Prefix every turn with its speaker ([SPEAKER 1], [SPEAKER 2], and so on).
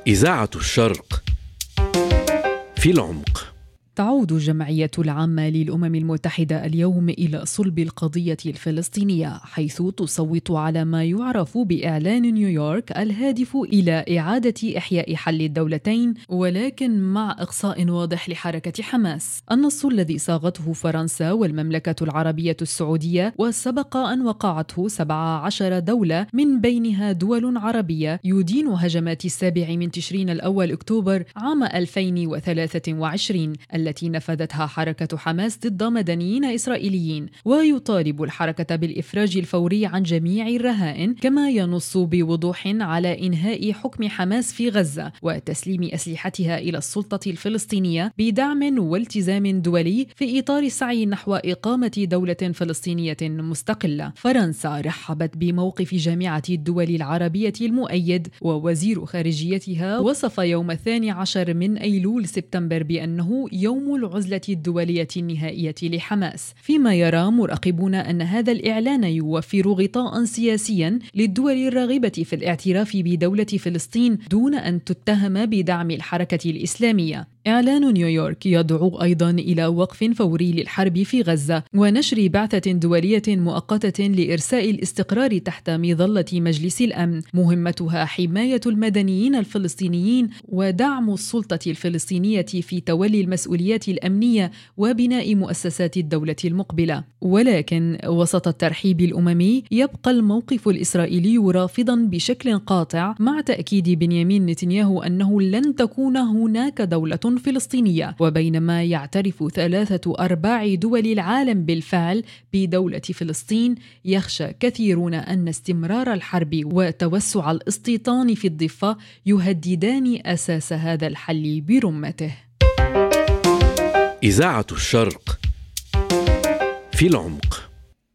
[SPEAKER 1] إذاعة الشرق في العمق.
[SPEAKER 2] تعود الجمعية العامة للأمم المتحدة اليوم إلى صلب القضية الفلسطينية، حيث تصوت على ما يعرف بإعلان نيويورك الهادف إلى إعادة إحياء حل الدولتين، ولكن مع إقصاء واضح لحركة حماس. النص الذي صاغته فرنسا والمملكة العربية السعودية وسبق أن وقعته 17 دولة من بينها دول عربية يدين هجمات 7 تشرين الأول أكتوبر عام 2023 التي نفذتها حركة حماس ضد مدنيين إسرائيليين، ويطالب الحركة بالإفراج الفوري عن جميع الرهائن، كما ينص بوضوح على إنهاء حكم حماس في غزة وتسليم أسلحتها إلى السلطة الفلسطينية بدعم والتزام دولي في إطار السعي نحو إقامة دولة فلسطينية مستقلة. فرنسا رحبت بموقف جامعة الدول العربية المؤيد، ووزير خارجيتها وصف يوم 12 من أيلول سبتمبر بأنه يوم العزلة الدولية النهائية لحماس، فيما يرى مراقبون أن هذا الإعلان يوفر غطاء سياسيا للدول الراغبة في الاعتراف بدولة فلسطين دون أن تتهم بدعم الحركة الإسلامية. إعلان نيويورك يدعو أيضا إلى وقف فوري للحرب في غزة ونشر بعثة دولية مؤقتة لإرساء الاستقرار تحت مظلة مجلس الأمن، مهمتها حماية المدنيين الفلسطينيين ودعم السلطة الفلسطينية في تولي المسؤوليات الأمنية وبناء مؤسسات الدولة المقبلة. ولكن وسط الترحيب الأممي يبقى الموقف الإسرائيلي رافضا بشكل قاطع، مع تأكيد بنيامين نتنياهو أنه لن تكون هناك دولة فلسطينية. وبينما يعترف 3/4 دول العالم بالفعل بدولة فلسطين، يخشى كثيرون أن استمرار الحرب وتوسع الاستيطان في الضفة يهددان أساس هذا الحل برمته.
[SPEAKER 1] إذاعة الشرق في العمق.